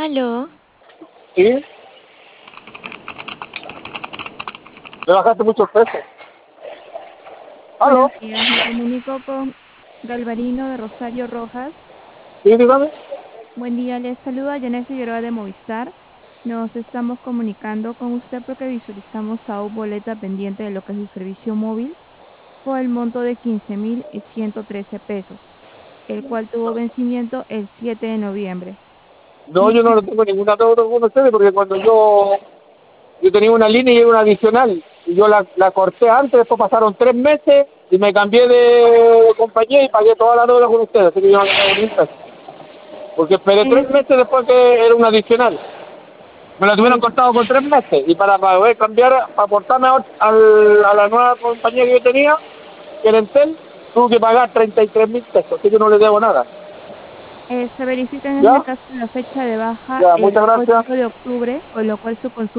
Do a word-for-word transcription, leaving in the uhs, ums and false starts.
Aló, ¿Sí? ¿Le bajaste mucho el precio? ¿Aló? Buenos días, me comunico con Galvarino de Rosario Rojas. ¿Sí, dígame? Buen día, les saluda Janet Figueroa de Movistar. Nos estamos comunicando con usted porque visualizamos a un boleta pendiente de lo que es el servicio móvil por el monto de quince mil ciento trece pesos, el cual tuvo vencimiento el siete de noviembre. No, Me yo no qui- lo tengo ninguna deuda con ustedes porque cuando yo, yo tenía una línea y una adicional y yo la, la corté antes, después pasaron tres meses y me cambié de compañía y pagué toda la deuda con ustedes, así que yo no tengo ni un peso. Porque esperé tres es, meses después que era una adicional. Me la tuvieron es, cortado con tres meses y para poder cambiar, para aportarme a, al- a la nueva compañía que yo tenía, que era Entel, tuve que pagar treinta y tres mil pesos, así que no le debo nada. eh, se verifica en este ¿Ya? caso la fecha de baja Ya, el muchas ocho gracias. de octubre, con lo cual su consumo